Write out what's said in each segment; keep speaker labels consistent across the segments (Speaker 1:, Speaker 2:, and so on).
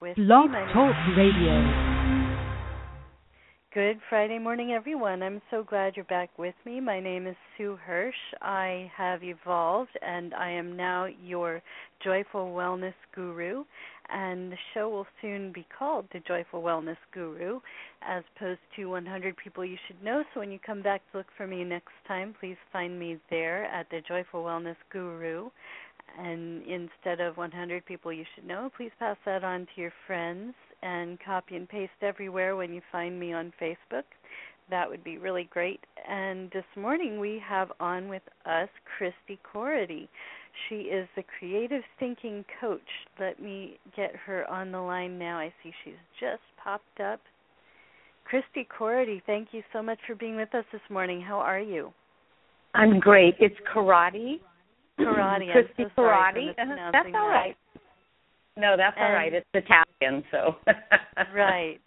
Speaker 1: with
Speaker 2: Blog
Speaker 1: me.
Speaker 2: Talk Radio.
Speaker 1: Good Friday morning, everyone. I'm so glad you're back with me. My name is Sue Hirsch. I have evolved, and I am now your Joyful Wellness Guru. And the show will soon be called The Joyful Wellness Guru, as opposed to 100 People You Should Know. So when you come back to look for me next time, please find me there at The Joyful Wellness Guru. And instead of 100 People You Should Know, please pass that on to your friends and copy and paste everywhere when you find me on Facebook. That would be really great. And this morning we have on with us Christy Corrady. She is the Creative Thinking Coach. Let me get her on the line now. I see she's just popped up. Christy Corrady, thank you so much for being with us this morning. How are you?
Speaker 3: I'm great. It's Corradi.
Speaker 1: Corradi.
Speaker 3: Christy
Speaker 1: I'm so sorry
Speaker 3: Corradi.
Speaker 1: for mispronouncing
Speaker 3: That's all right. No, that's all right. It's Italian, so.
Speaker 1: Right.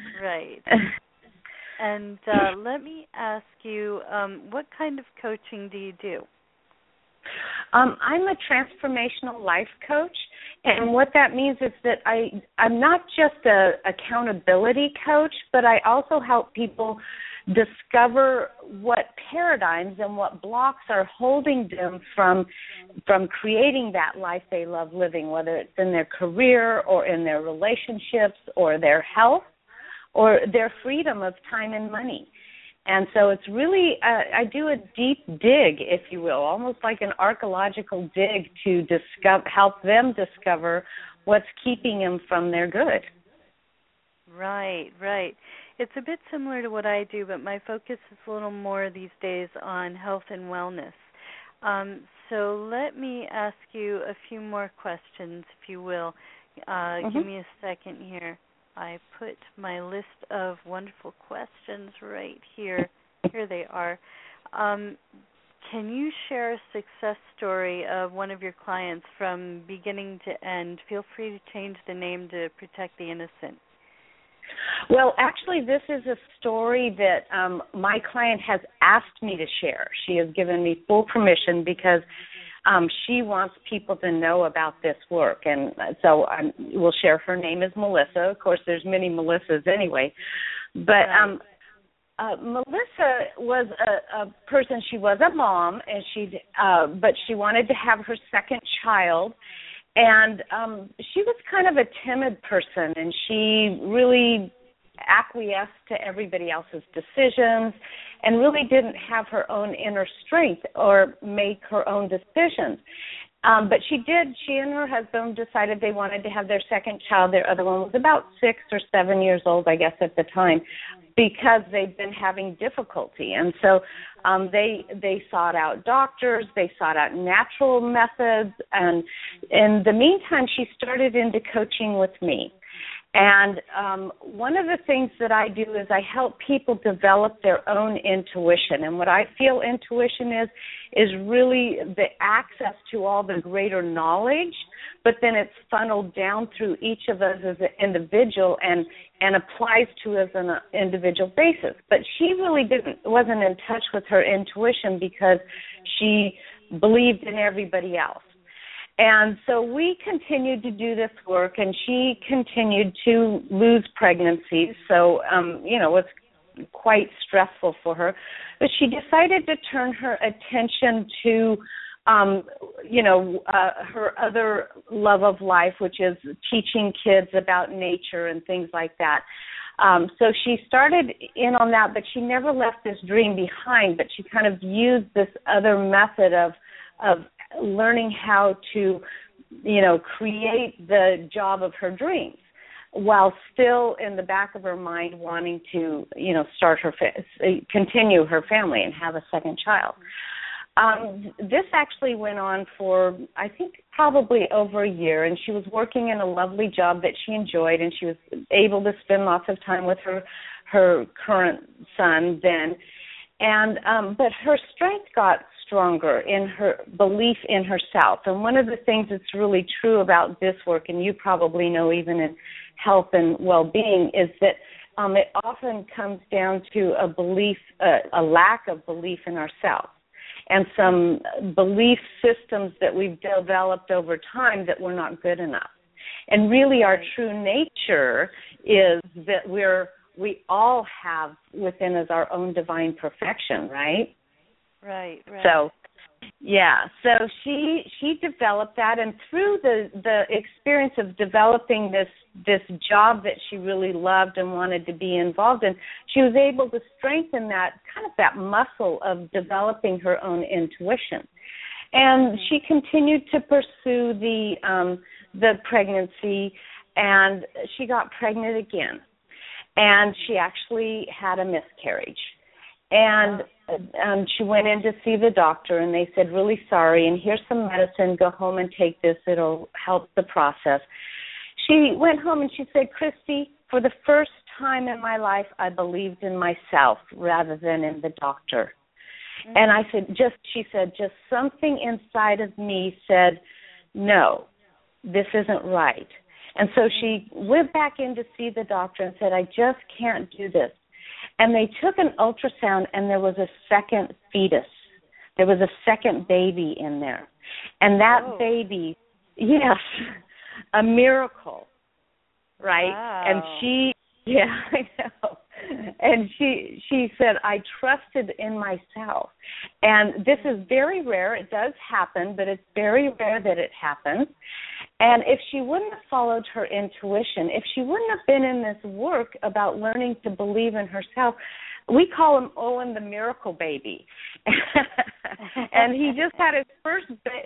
Speaker 1: And let me ask you, what kind of coaching do you do?
Speaker 3: I'm a transformational life coach, and what that means is that I'm not just a accountability coach, but I also help people discover what paradigms and what blocks are holding them from creating that life they love living, whether it's in their career or in their relationships or their health or their freedom of time and money. And so it's really, I do a deep dig, if you will, almost like an archaeological dig to help them discover what's keeping them from their good.
Speaker 1: Right. It's a bit similar to what I do, but my focus is a little more these days on health and wellness. So let me ask you a few more questions, if you will. Give me a second here. I put my list of wonderful questions right here. Here they are. Can you share a success story of one of your clients from beginning to end? Feel free to change the name to protect the innocent.
Speaker 3: Well, actually, this is a story that my client has asked me to share. She has given me full permission because she wants people to know about this work. And so we'll share. Her name is Melissa. Of course, there's many Melissas anyway. But Melissa was a person. She was a mom, and but she wanted to have her second child. And she was kind of a timid person, and she really acquiesced to everybody else's decisions and really didn't have her own inner strength or make her own decisions. But she and her husband decided they wanted to have their second child. Their other one was about 6 or 7 years old, I guess, at the time, because they'd been having difficulty. And so they sought out doctors, they sought out natural methods, and in the meantime, she started into coaching with me. And one of the things that I do is I help people develop their own intuition. And what I feel intuition is really the access to all the greater knowledge, but then it's funneled down through each of us as an individual and applies to us on an individual basis. But she really wasn't in touch with her intuition because she believed in everybody else. And so we continued to do this work, and she continued to lose pregnancies. So, it was quite stressful for her. But she decided to turn her attention to, her other love of life, which is teaching kids about nature and things like that. So she started in on that, but she never left this dream behind, but she kind of used this other method of learning how to, create the job of her dreams while still in the back of her mind wanting to, continue her family and have a second child. This actually went on for, I think, probably over a year, and she was working in a lovely job that she enjoyed, and she was able to spend lots of time with her current son then. And but her strength got stronger in her belief in herself. And one of the things that's really true about this work, and you probably know even in health and well-being, is that it often comes down to a belief, a lack of belief in ourselves, and some belief systems that we've developed over time that we're not good enough. And really our
Speaker 1: Right.
Speaker 3: true nature is that we all have within us our own divine perfection, right?
Speaker 1: Right.
Speaker 3: So she developed that, and through the experience of developing this job that she really loved and wanted to be involved in, she was able to strengthen that muscle of developing her own intuition. And she continued to pursue the pregnancy, and she got pregnant again. And she actually had a miscarriage. And she went in to see the doctor, and they said, really sorry, and here's some medicine. Go home and take this. It'll help the process. She went home and she said, Christy, for the first time in my life, I believed in myself rather than in the doctor. Mm-hmm. And I said, she said, just something inside of me said, no, this isn't right. And so she went back in to see the doctor and said, I just can't do this. And they took an ultrasound, and there was a second fetus. There was a second baby in there. And that baby, yes, a miracle, right?
Speaker 1: Wow.
Speaker 3: And I know. And she said, I trusted in myself. And this is very rare. It does happen, but it's very rare that it happens. And if she wouldn't have followed her intuition, if she wouldn't have been in this work about learning to believe in herself, we call him Owen the Miracle Baby. And he just had his first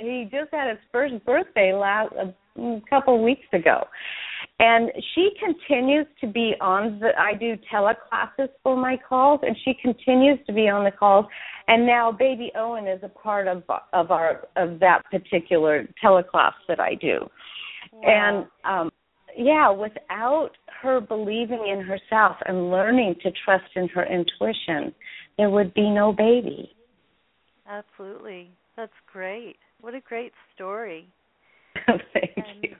Speaker 3: birthday a couple weeks ago. And she continues to be on I do teleclasses for my calls, and she continues to be on the calls. And now baby Owen is a part of that particular teleclass that I do. Wow. And without her believing in herself and learning to trust in her intuition, there would be no baby.
Speaker 1: Absolutely. That's great. What a great story.
Speaker 3: Thank you.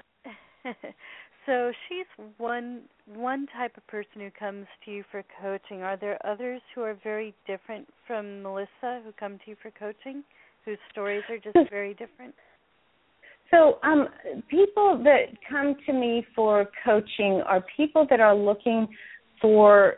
Speaker 1: So she's one type of person who comes to you for coaching. Are there others who are very different from Melissa who come to you for coaching, whose stories are just very different?
Speaker 3: So people that come to me for coaching are people that are looking for,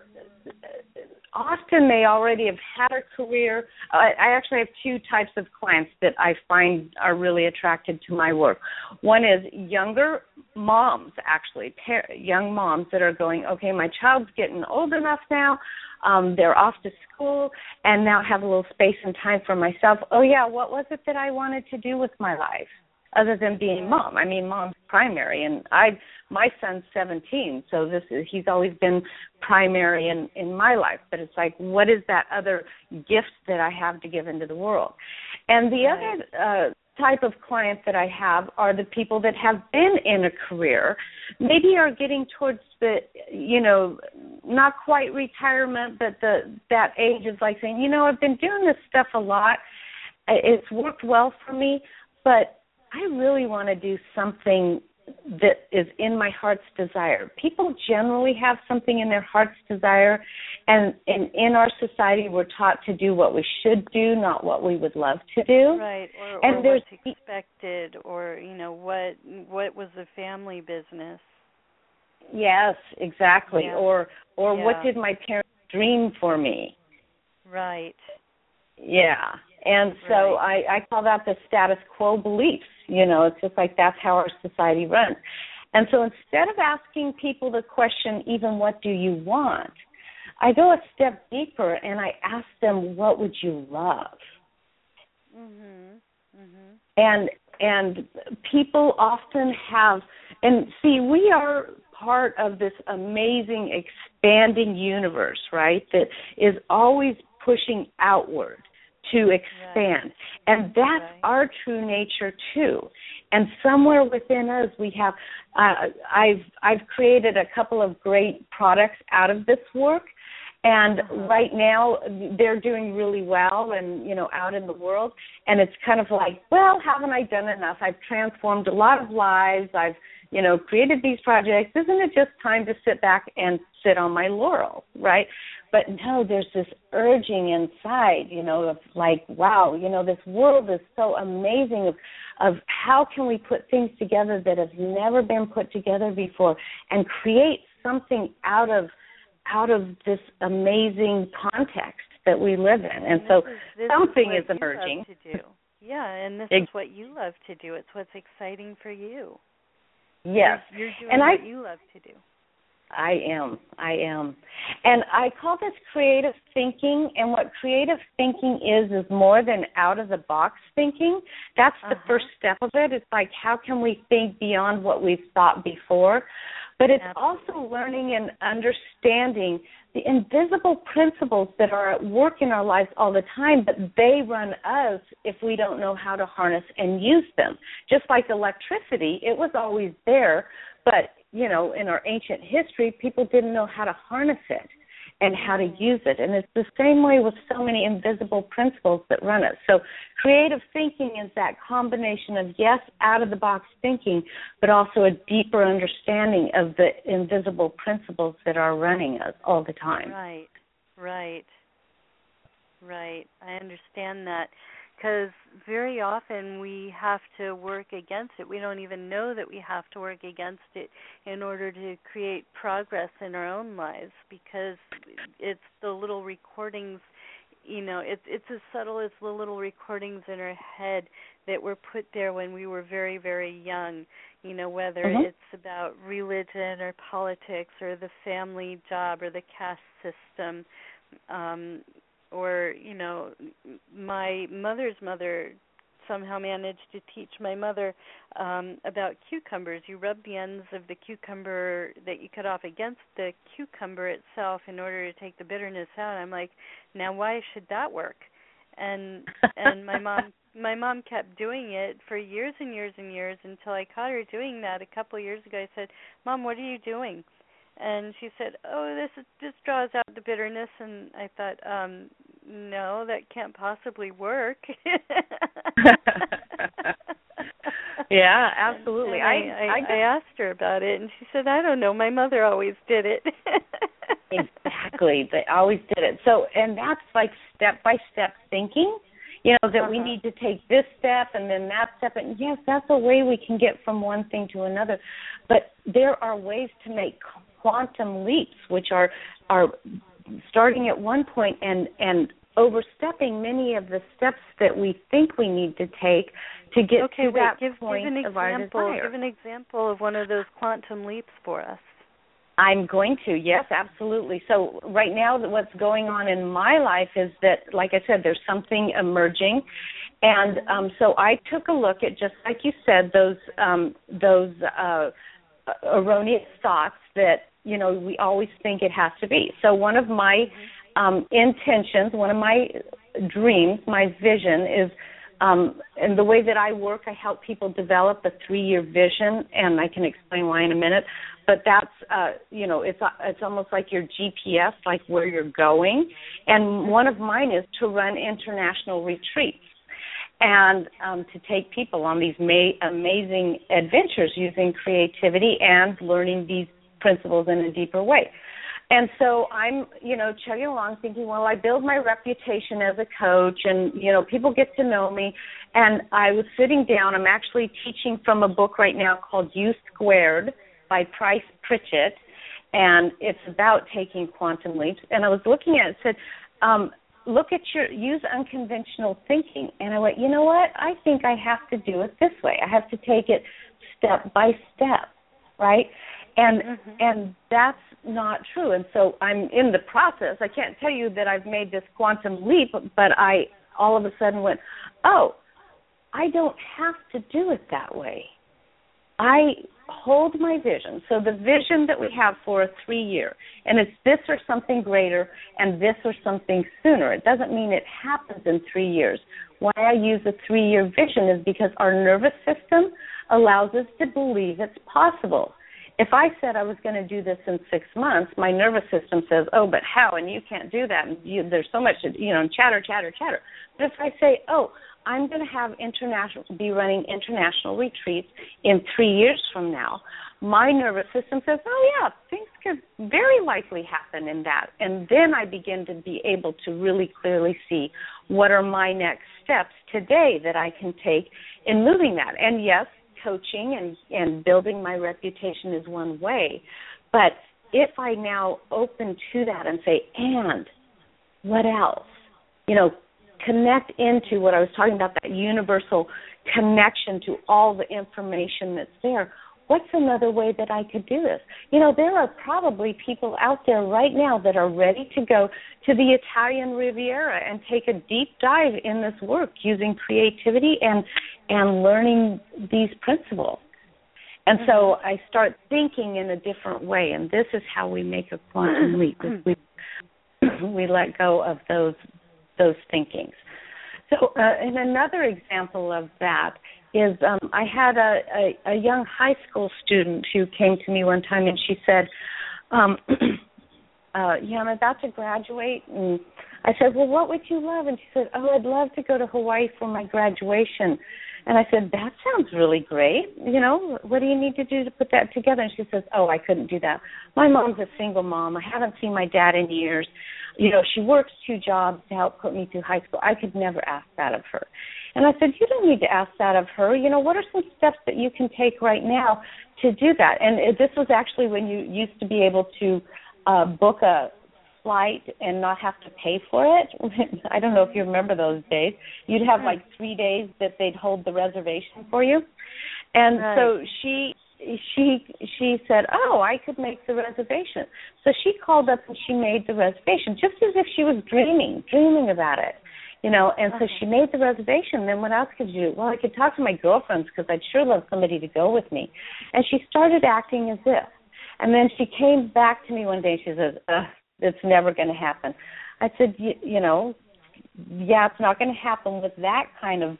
Speaker 3: often they already have had a career. I actually have two types of clients that I find are really attracted to my work. One is younger moms, actually, young moms that are going, okay, my child's getting old enough now. They're off to school and now have a little space and time for myself. Oh, yeah, what was it that I wanted to do with my life other than being mom? I mean, mom's primary, and my son's 17, so he's always been primary in my life. But it's like, what is that other gift that I have to give into the world? And the other type of client that I have are the people that have been in a career, maybe are getting towards the, not quite retirement, but that age of like saying, I've been doing this stuff a lot. It's worked well for me, but I really want to do something that is in my heart's desire. People generally have something in their heart's desire, and in our society we're taught to do what we should do, not what we would love to do.
Speaker 1: Right, or what's expected, or, what was the family business.
Speaker 3: Yes, exactly. Yeah. Or what did my parents dream for me?
Speaker 1: Right.
Speaker 3: Yeah. And so I call that the status quo beliefs. It's just like that's how our society runs. And so instead of asking people the question, even what do you want, I go a step deeper and I ask them, what would you love? Mm-hmm. Mm-hmm. And people often have, and see, we are part of this amazing expanding universe, right, that is always pushing outward to expand. And that's our true nature too. And somewhere within us we have, I've created a couple of great products out of this work, And right now they're doing really well and, out in the world. And it's kind of like, well, haven't I done enough? I've transformed a lot of lives. I've, created these projects. Isn't it just time to sit back and sit on my laurels, right? But no, there's this urging inside, of like, wow, this world is so amazing of how can we put things together that have never been put together before and create something out of this amazing context that we live in. And so something is emerging.
Speaker 1: Yeah, and this is what you love to do. It's what's exciting for you.
Speaker 3: Yes.
Speaker 1: You're doing what you love to do.
Speaker 3: I am. And I call this creative thinking, and what creative thinking is more than out-of-the-box thinking. That's the first step of it. It's like, how can we think beyond what we've thought before? But it's also learning and understanding the invisible principles that are at work in our lives all the time, but they run us if we don't know how to harness and use them. Just like electricity, it was always there, but, in our ancient history, people didn't know how to harness it and how to use it. And it's the same way with so many invisible principles that run us. So creative thinking is that combination of, yes, out-of-the-box thinking, but also a deeper understanding of the invisible principles that are running us all the time.
Speaker 1: Right. I understand that, because very often we have to work against it. We don't even know that we have to work against it in order to create progress in our own lives, because it's the little recordings, it's as subtle as the little recordings in our head that were put there when we were very, very young, whether it's about religion or politics or the family job or the caste system, or, my mother's mother somehow managed to teach my mother about cucumbers. You rub the ends of the cucumber that you cut off against the cucumber itself in order to take the bitterness out. I'm like, now why should that work? And my mom kept doing it for years and years and years until I caught her doing that a couple of years ago. I said, Mom, what are you doing? And she said, oh, this draws out the bitterness. And I thought, no, that can't possibly work.
Speaker 3: Yeah, absolutely.
Speaker 1: And I asked her about it, and she said, I don't know. My mother always did it.
Speaker 3: Exactly. They always did it. So, and that's like step-by-step thinking, that we need to take this step and then that step. And, yes, that's a way we can get from one thing to another. But there are ways to make quantum leaps, which are starting at one point and overstepping many of the steps that we think we need to take to get to that point of our desire.
Speaker 1: Give an example of one of those quantum leaps for us.
Speaker 3: I'm going to, yes, absolutely. So right now what's going on in my life is that, like I said, there's something emerging. And so I took a look at, just like you said, those erroneous thoughts that, we always think it has to be. So one of my intentions, one of my dreams, my vision is, and the way that I work, I help people develop a 3-year vision, and I can explain why in a minute. But that's, it's almost like your GPS, like where you're going. And one of mine is to run international retreats and to take people on these amazing adventures using creativity and learning these principles in a deeper way. And so I'm, chugging along thinking, well, I build my reputation as a coach and, people get to know me. And I was sitting down. I'm actually teaching from a book right now called U Squared by Price Pritchett. And it's about taking quantum leaps. And I was looking at it and said, use unconventional thinking. And I went, you know what? I think I have to do it this way. I have to take it step by step, right? And that's not true. And so I'm in the process. I can't tell you that I've made this quantum leap, but I all of a sudden went, oh, I don't have to do it that way. I hold my vision. So the vision that we have for a 3-year, and it's this or something greater and this or something sooner. It doesn't mean it happens in 3 years. Why I use a 3-year vision is because our nervous system allows us to believe it's possible. If I said I was going to do this in 6 months, my nervous system says, oh, but how? And you can't do that. And there's so much, chatter. But if I say, oh, I'm going to be running international retreats in 3 years from now, my nervous system says, oh, yeah, things could very likely happen in that. And then I begin to be able to really clearly see what are my next steps today that I can take in moving that. And yes, coaching and building my reputation is one way. But if I now open to that and say, and what else? Connect into what I was talking about, that universal connection to all the information that's there. What's another way that I could do this? There are probably people out there right now that are ready to go to the Italian Riviera and take a deep dive in this work using creativity and learning these principles. And so I start thinking in a different way, and this is how we make a quantum leap. We let go of those thinkings. So and another example of that is I had a young high school student who came to me one time, and she said, I'm about to graduate. And I said, well, what would you love? And she said, oh, I'd love to go to Hawaii for my graduation. And I said, that sounds really great. What do you need to do to put that together? And she says, oh, I couldn't do that. My mom's a single mom. I haven't seen my dad in years. She works 2 jobs to help put me through high school. I could never ask that of her. And I said, you don't need to ask that of her. What are some steps that you can take right now to do that? And this was actually when you used to be able to book a flight and not have to pay for it. I don't know if you remember those days. You'd have like 3 days that they'd hold the reservation for you. And right. So she said, oh, I could make the reservation. So she called up and she made the reservation, just as if she was dreaming about it. And so she made the reservation. Then what else could you do? Well, I could talk to my girlfriends because I'd sure love somebody to go with me. And she started acting as if. And then she came back to me one day and she says, it's never going to happen. I said, yeah, it's not going to happen with that kind of,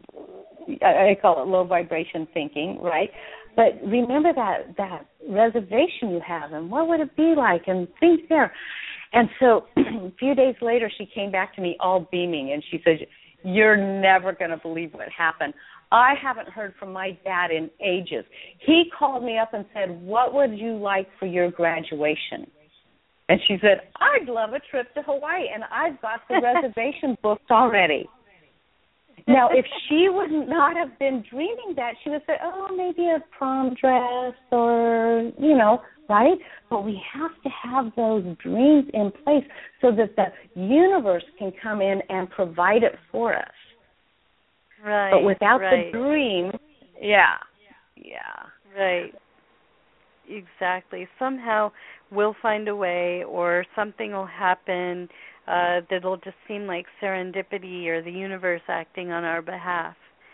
Speaker 3: I call it low vibration thinking, right? But remember that reservation you have, and what would it be like, and things there. And so a few days later, she came back to me all beaming, and she said, you're never going to believe what happened. I haven't heard from my dad in ages. He called me up and said, what would you like for your graduation? And she said, I'd love a trip to Hawaii, and I've got the reservation booked already. Now, if she would not have been dreaming that, she would say, oh, maybe a prom dress or, right? But we have to have those dreams in place so that the universe can come in and provide it for us.
Speaker 1: Right.
Speaker 3: But without the dream, yeah.
Speaker 1: Right. Exactly. Somehow we'll find a way, or something will happen that'll just seem like serendipity or the universe acting on our behalf.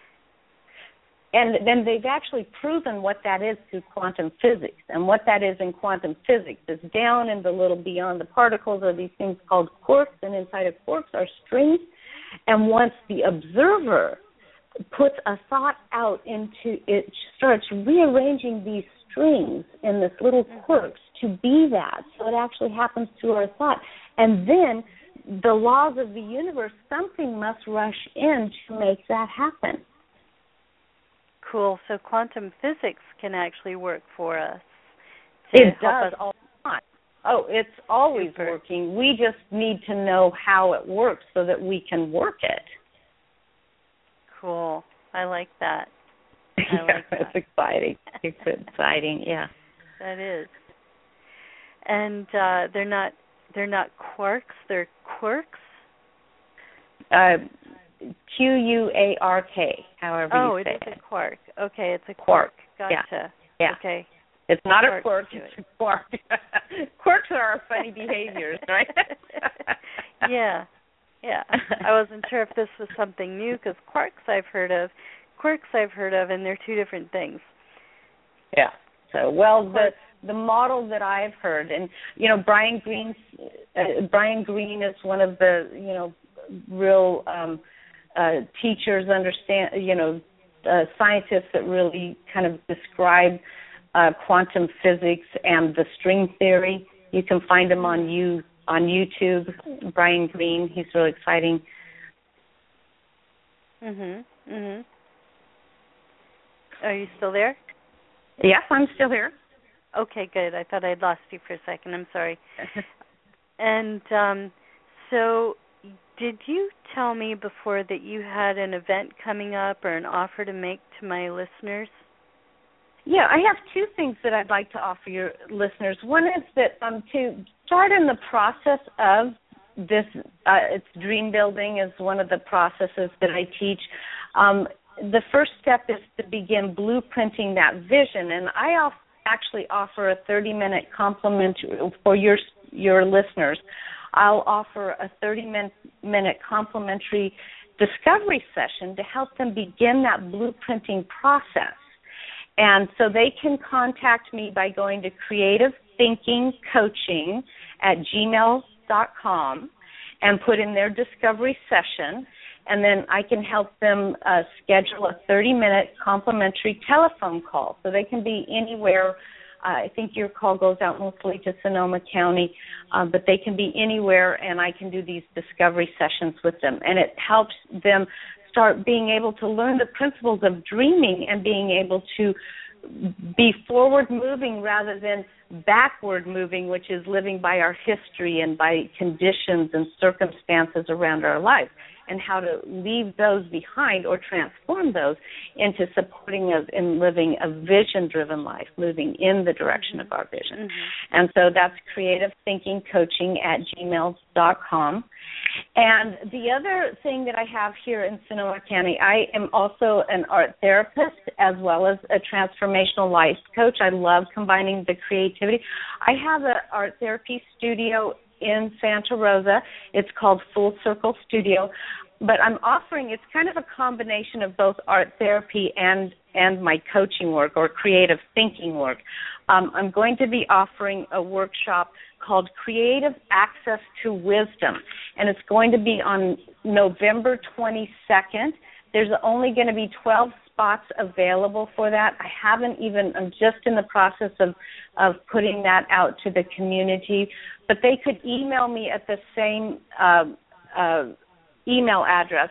Speaker 3: And then they've actually proven what that is through quantum physics. And what that is in quantum physics is down in the little beyond the particles are these things called quarks, and inside of quarks are strings. And once the observer puts a thought out into it, starts rearranging these strings in this little quirks to be that. So it actually happens through our thought. And then the laws of the universe, something must rush in to make that happen.
Speaker 1: Cool. So quantum physics can actually work for us.
Speaker 3: It does all the time. Oh, it's always working. We just need to know how it works so that we can work it.
Speaker 1: Cool. I like that.
Speaker 3: It's exciting. It's exciting, yeah.
Speaker 1: That is. And they're not quarks, they're quirks?
Speaker 3: Quark, however you say it.
Speaker 1: Oh, it is a quark. Okay, it's a
Speaker 3: quark.
Speaker 1: Gotcha.
Speaker 3: Yeah.
Speaker 1: Okay.
Speaker 3: It's not a quirk, it's a quark. Quirks are our funny behaviors, right?
Speaker 1: Yeah. I wasn't sure if this was something new, because quarks I've heard of, and they're two different things.
Speaker 3: Yeah. So, the model that I've heard, and Brian Greene is one of the real teachers, scientists that really kind of describe quantum physics and the string theory. You can find him on YouTube. Brian Greene, he's really exciting.
Speaker 1: Are you still there?
Speaker 3: Yes, I'm still here.
Speaker 1: Okay, good. I thought I'd lost you for a second. I'm sorry. And so did you tell me before that you had an event coming up or an offer to make to my listeners?
Speaker 3: Yeah, I have two things that I'd like to offer your listeners. One is that to start in the process of this, it's dream building is one of the processes that I teach. The first step is to begin blueprinting that vision, and I actually offer a 30-minute complimentary for your listeners. I'll offer a 30-minute complimentary discovery session to help them begin that blueprinting process. And so they can contact me by going to creativethinkingcoaching@gmail.com and put in their discovery session, and then I can help them schedule a 30-minute complimentary telephone call. So they can be anywhere. I think your call goes out mostly to Sonoma County, but they can be anywhere, and I can do these discovery sessions with them. And it helps them start being able to learn the principles of dreaming and being able to be forward-moving rather than backward-moving, which is living by our history and by conditions and circumstances around our life, and how to leave those behind or transform those into supporting us in living a vision-driven life, moving in the direction of our vision. And so that's creativethinkingcoaching@gmail.com. And the other thing that I have here in Sonoma County, I am also an art therapist as well as a transformational life coach. I love combining the creativity. I have an art therapy studio in Santa Rosa. It's called Full Circle Studio. But I'm offering, it's kind of a combination of both art therapy and my coaching work or creative thinking work. I'm going to be offering a workshop called Creative Access to Wisdom, and it's going to be on November 22nd. There's only going to be 12 spots available for that. I'm just in the process of putting that out to the community, but they could email me at the same email address,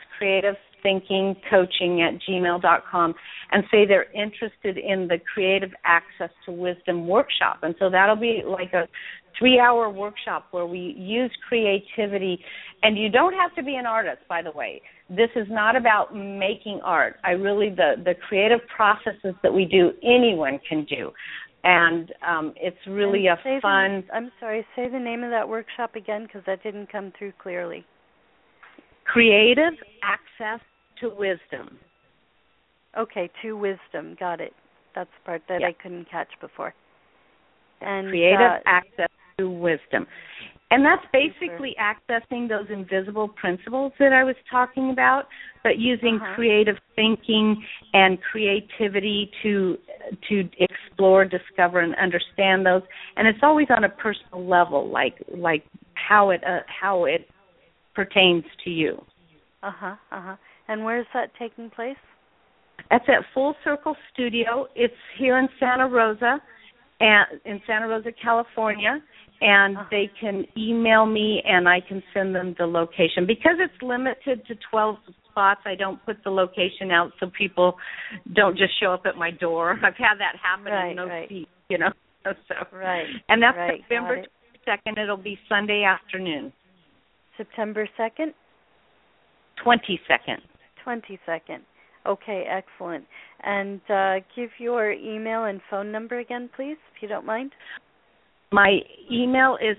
Speaker 3: creativethinkingcoaching@gmail.com, and say they're interested in the Creative Access to Wisdom workshop. And so that'll be like a 3-hour workshop where we use creativity. And you don't have to be an artist, by the way. This is not about making art. The creative processes that we do, anyone can do. And it's really fun.
Speaker 1: I'm sorry, say the name of that workshop again because that didn't come through clearly.
Speaker 3: Creative Access to Wisdom.
Speaker 1: Okay, to wisdom. Got it. That's the part that I couldn't catch before. And
Speaker 3: Creative Access to Wisdom. And that's basically accessing those invisible principles that I was talking about, but using creative thinking and creativity to explore, discover, and understand those. And it's always on a personal level, like how it pertains to you.
Speaker 1: And where is that taking place?
Speaker 3: That's at Full Circle Studio. It's here in Santa Rosa, California, and they can email me and I can send them the location. Because it's limited to 12 spots, I don't put the location out so people don't just show up at my door. I've had that happen in no seat, you know. And that's November 22nd. It'll be Sunday afternoon.
Speaker 1: September 2nd?
Speaker 3: 22nd.
Speaker 1: 22nd. Okay, excellent. And give your email and phone number again, please, if you don't mind.
Speaker 3: My email is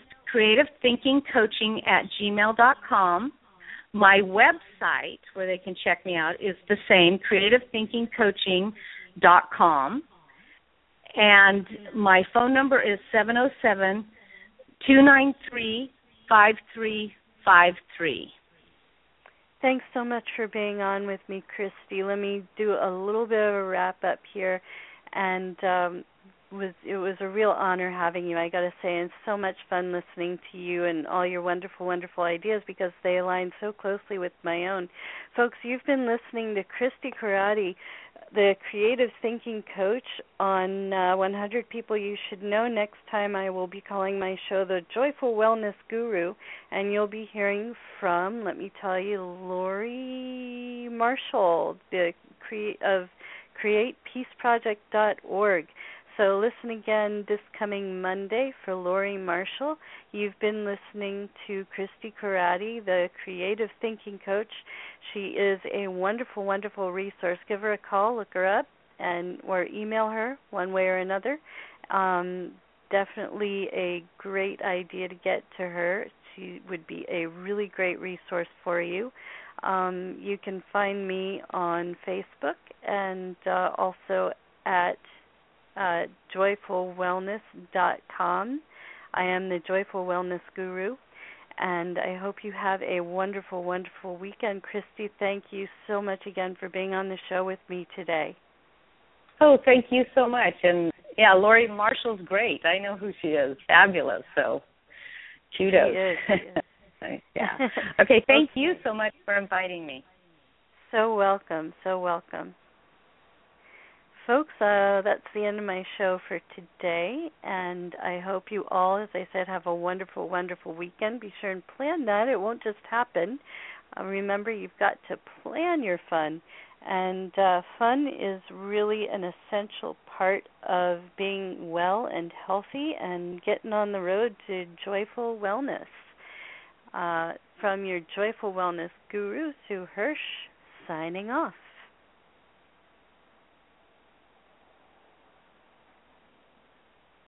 Speaker 3: creativethinkingcoaching@gmail.com. My website, where they can check me out, is the same, creativethinkingcoaching.com. And my phone number is 707-293-5353.
Speaker 1: Thanks so much for being on with me, Christy. Let me do a little bit of a wrap-up here. And it was a real honor having you, I got to say. And it's so much fun listening to you and all your wonderful, wonderful ideas because they align so closely with my own. Folks, you've been listening to Christy Corradi, the Creative Thinking Coach on 100 People You Should Know. Next time I will be calling my show The Joyful Wellness Guru, and you'll be hearing from, let me tell you, Lori Marshall, the of CreatePeaceProject.org. So listen again this coming Monday for Lori Marshall. You've been listening to Christy Karate, the Creative Thinking Coach. She is a wonderful, wonderful resource. Give her a call, look her up, or email her one way or another. Definitely a great idea to get to her. She would be a really great resource for you. You can find me on Facebook and also at joyfulwellness.com. I am the Joyful Wellness Guru, and I hope you have a wonderful, wonderful weekend. Christy, thank you so much again for being on the show with me today.
Speaker 3: Oh, thank you so much. And, yeah, Lori Marshall's great. I know who she is. Fabulous. So, kudos.
Speaker 1: She is.
Speaker 3: Yeah. Okay, thank you so much for inviting me.
Speaker 1: So welcome, so welcome. Folks, that's the end of my show for today, and I hope you all, as I said, have a wonderful, wonderful weekend. Be sure and plan that. It won't just happen. Remember, you've got to plan your fun, and fun is really an essential part of being well and healthy and getting on the road to joyful wellness. From your Joyful Wellness Guru, Sue Hirsch, signing off.